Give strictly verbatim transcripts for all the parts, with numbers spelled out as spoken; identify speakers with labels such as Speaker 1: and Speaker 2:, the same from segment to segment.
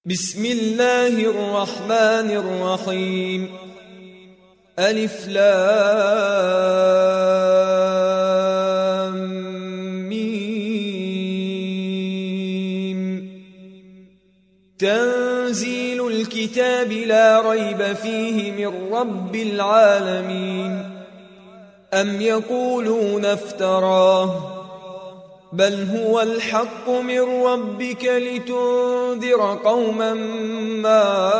Speaker 1: بسم الله الرحمن الرحيم. ألف لام ميم. تنزيل الكتاب لا ريب فيه من رب العالمين. أم يقولون افتراه بل هو الحق من ربك لتنذر قوما ما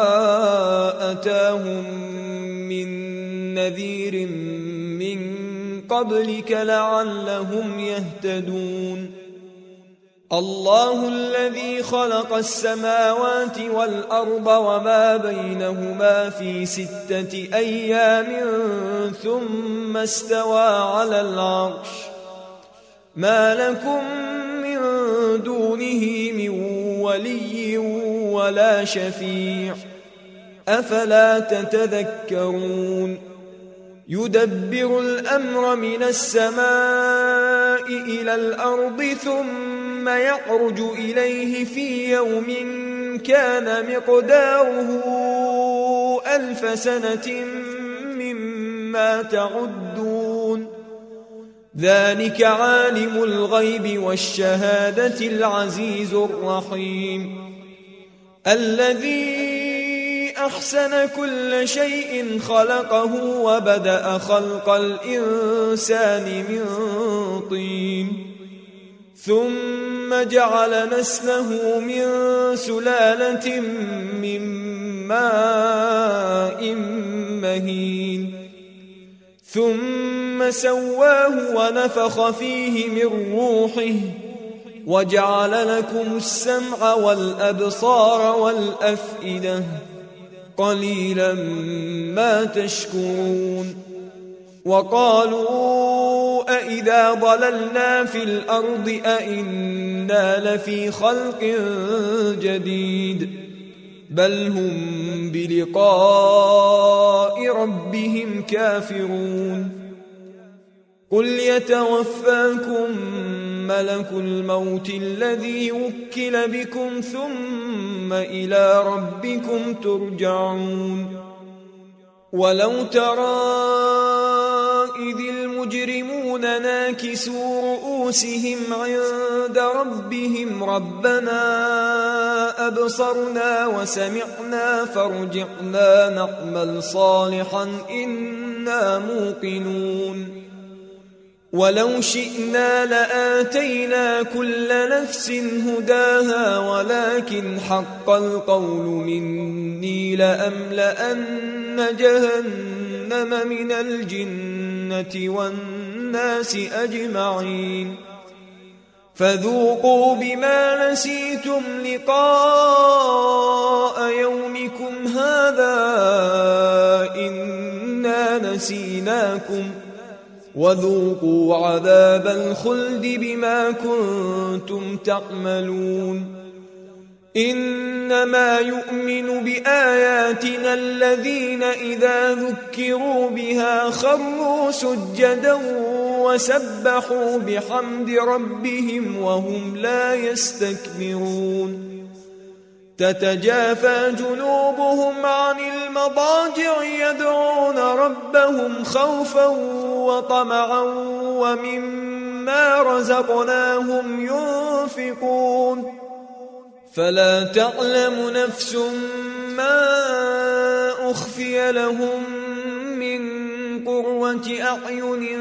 Speaker 1: أتاهم من نذير من قبلك لعلهم يهتدون. الله الذي خلق السماوات والأرض وما بينهما في ستة أيام ثم استوى على العرش ما لكم من دونه من ولي ولا شفيع أفلا تتذكرون. يدبر الأمر من السماء إلى الأرض ثم يعرج إليه في يوم كان مقداره ألف سنة مما تعدون. ذلك عالم الغيب والشهادة العزيز الرحيم الذي أحسن كل شيء خلقه وبدأ خلق الإنسان من طين ثم جعل نسله من سلالة من ماء مهين ثم سواه ونفخ فيه من روحه وجعل لكم السمع والأبصار والأفئدة قليلا ما تشكرون. وقالوا أئذا ضللنا في الأرض أئنا لفي خلق جديد بل هم بلقاء ربهم كافرون. قل يتوفاكم ملك الموت الذي وكل بكم ثم إلى ربكم ترجعون. ولو ترى إذ المجرمون ناكسوا رؤوسهم عند ربهم ربنا أبصرنا وسمعنا فارجعنا نعمل صالحا إنا موقنون. ولو شئنا لآتينا كل نفس هداها ولكن حق القول مني لأملأن جهنم من الجنة والناس أجمعين. فذوقوا بما نسيتم لقاء يومكم هذا إنا نسيناكم وذوقوا عذاب الخلد بما كنتم تعملون. إنما يؤمن بآياتنا الذين إذا ذكروا بها خروا سجدا وسبحوا بحمد ربهم وهم لا يستكبرون. تتجافى جنوبهم عن المضاجع يدعون ربهم خوفا وطمعا ومما رزقناهم ينفقون. فلا تعلم نفس ما أخفي لهم من قرة أعين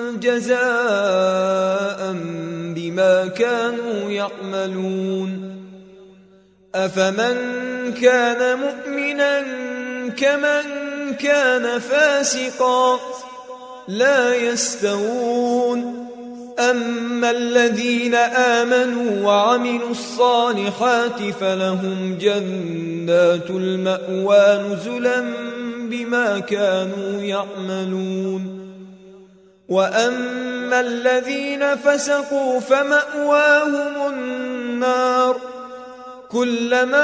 Speaker 1: جزاء بما كانوا يعملون. أفمن كان مؤمنا كمن كان فاسقا لا يستوون. أما الذين آمنوا وعملوا الصالحات فلهم جنات المأوى نزلا بما كانوا يعملون. وأما الذين فسقوا فمأواهم النار كلما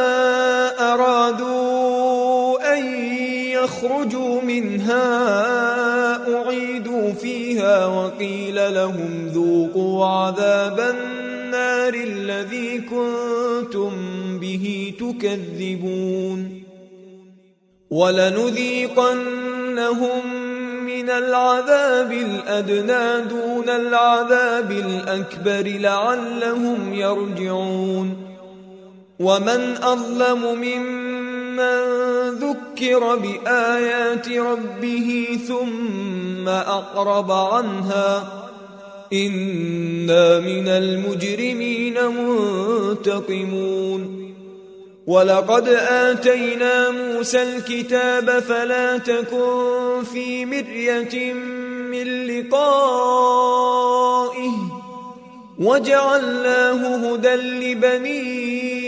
Speaker 1: أرادوا أن يخرجوا منها أعيدوا فيها وقيل لهم ذوقوا عذاب النار الذي كنتم به به تكذبون ولنذيقنهم من العذاب الأدنى دون العذاب الأكبر لعلهم يرجعون ومن أظلم ممن ذكر بآيات ربه ثم أعرض عنها إنا من المجرمين منتقمون ولقد آتينا موسى الكتاب فلا تكن في مرية من لقائه وجعلناه هدى لبني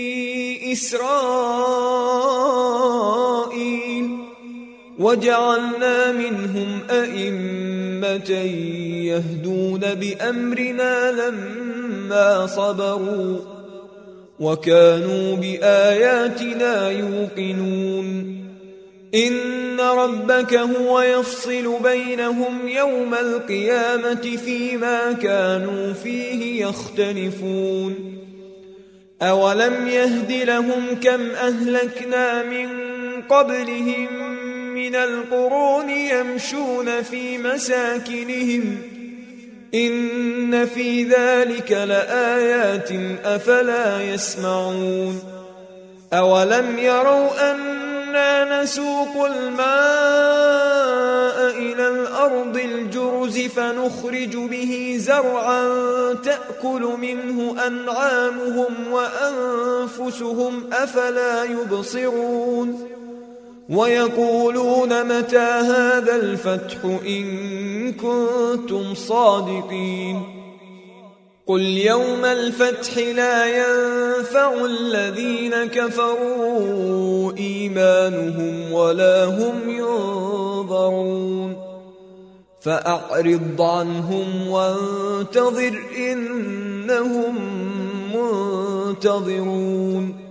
Speaker 1: إسرائيل وجعلنا منهم أئمة يهدون بأمرنا لما صبروا وكانوا بآياتنا يوقنون إن ربك هو يفصل بينهم يوم القيامة فيما كانوا فيه يختلفون أولم يهد لهم كم أهلكنا من قبلهم من القرون يمشون في مساكنهم إن في ذلك لآيات أفلا يسمعون أولم يروا أنا نسوق الماء إلى الأرض الجرز فنخرج به زرعا تأكل منه أنعامهم وأنفسهم أفلا يبصرون ويقولون متى هذا الفتح إن كنتم صادقين قل يوم الفتح لا ينفع الذين كفروا إيمانهم ولا هم ينظرون فأعرض عنهم وانتظر إنهم منتظرون